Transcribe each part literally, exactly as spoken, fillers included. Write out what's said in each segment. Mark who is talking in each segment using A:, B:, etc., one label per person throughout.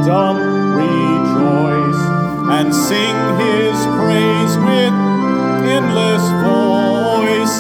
A: kingdom rejoice, and sing his praise with endless voice.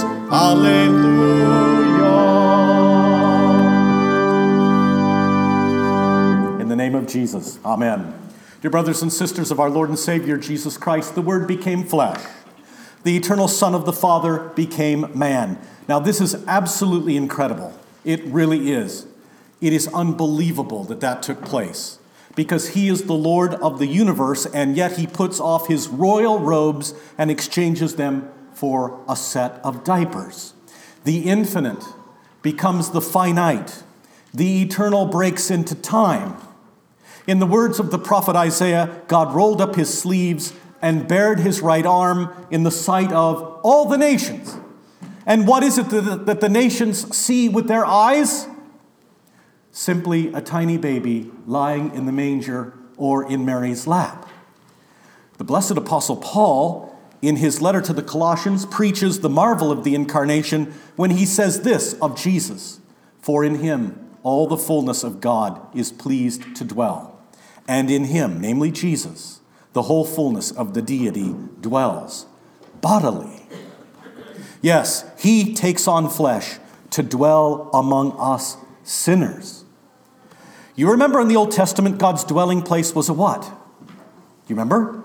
A: Alleluia. In the name of Jesus, amen. Dear brothers and sisters of our Lord and Savior Jesus Christ, the Word became flesh. The eternal Son of the Father became man. Now, this is absolutely incredible. It really is. It is unbelievable that that took place, because he is the Lord of the universe, and yet he puts off his royal robes and exchanges them for a set of diapers. The infinite becomes the finite. The eternal breaks into time. In the words of the prophet Isaiah, God rolled up his sleeves and bared his right arm in the sight of all the nations. And what is it that the nations see with their eyes? Simply a tiny baby lying in the manger or in Mary's lap. The blessed Apostle Paul, in his letter to the Colossians, preaches the marvel of the incarnation when he says this of Jesus: "For in him all the fullness of God is pleased to dwell, and in him," namely Jesus, "the whole fullness of the deity dwells bodily." Yes, he takes on flesh to dwell among us sinners. You remember in the Old Testament, God's dwelling place was a what? Do you remember?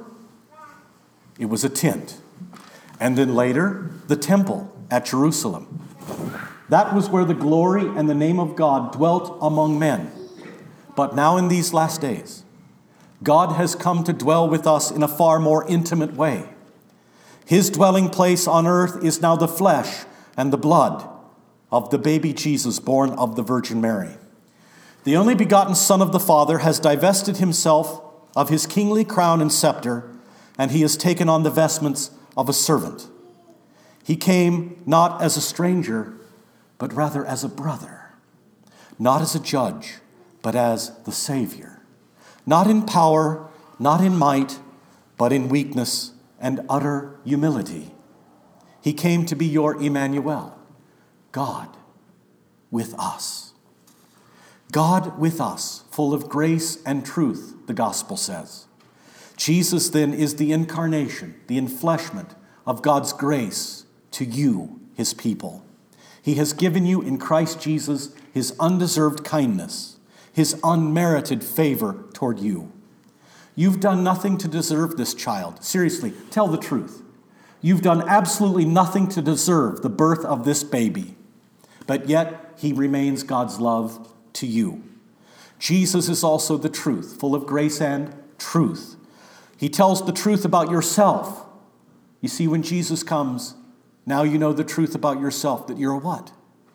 A: It was a tent. And then later, the temple at Jerusalem. That was where the glory and the name of God dwelt among men. But now in these last days, God has come to dwell with us in a far more intimate way. His dwelling place on earth is now the flesh and the blood of the baby Jesus born of the Virgin Mary. The only begotten Son of the Father has divested himself of his kingly crown and scepter, and he has taken on the vestments of a servant. He came not as a stranger, but rather as a brother, not as a judge, but as the Savior, not in power, not in might, but in weakness and utter humility. He came to be your Emmanuel, God with us. God with us, full of grace and truth, the gospel says. Jesus then is the incarnation, the enfleshment of God's grace to you, his people. He has given you in Christ Jesus his undeserved kindness, his unmerited favor toward you. You've done nothing to deserve this child. Seriously, tell the truth. You've done absolutely nothing to deserve the birth of this baby. But yet, he remains God's love to you. Jesus is also the truth, full of grace and truth. He tells the truth about yourself. You see, when Jesus comes, now you know the truth about yourself, that you're a what?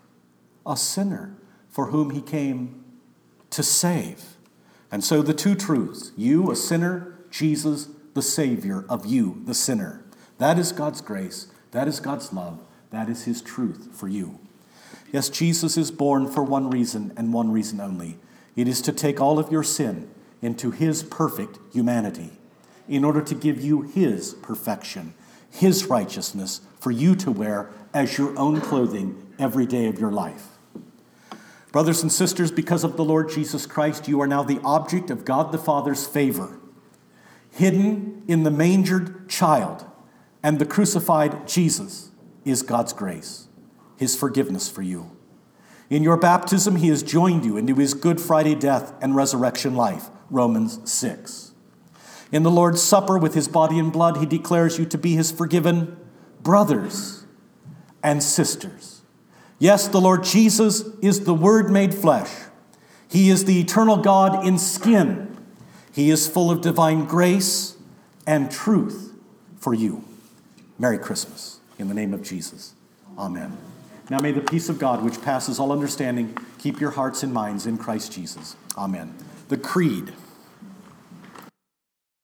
A: A sinner for whom he came to save. And so the two truths, you, a sinner, Jesus, the Savior of you, the sinner. That is God's grace. That is God's love. That is his truth for you. Yes, Jesus is born for one reason and one reason only. It is to take all of your sin into his perfect humanity in order to give you his perfection, his righteousness for you to wear as your own clothing every day of your life. Brothers and sisters, because of the Lord Jesus Christ, you are now the object of God the Father's favor, hidden in the mangered child, and the crucified Jesus is God's grace, his forgiveness for you. In your baptism, he has joined you into his Good Friday death and resurrection life, Romans six. In the Lord's Supper with his body and blood, he declares you to be his forgiven brothers and sisters. Yes, the Lord Jesus is the Word made flesh. He is the eternal God in skin. He is full of divine grace and truth for you. Merry Christmas, in the name of Jesus. Amen. Now may the peace of God, which passes all understanding, keep your hearts and minds in Christ Jesus. Amen. The Creed.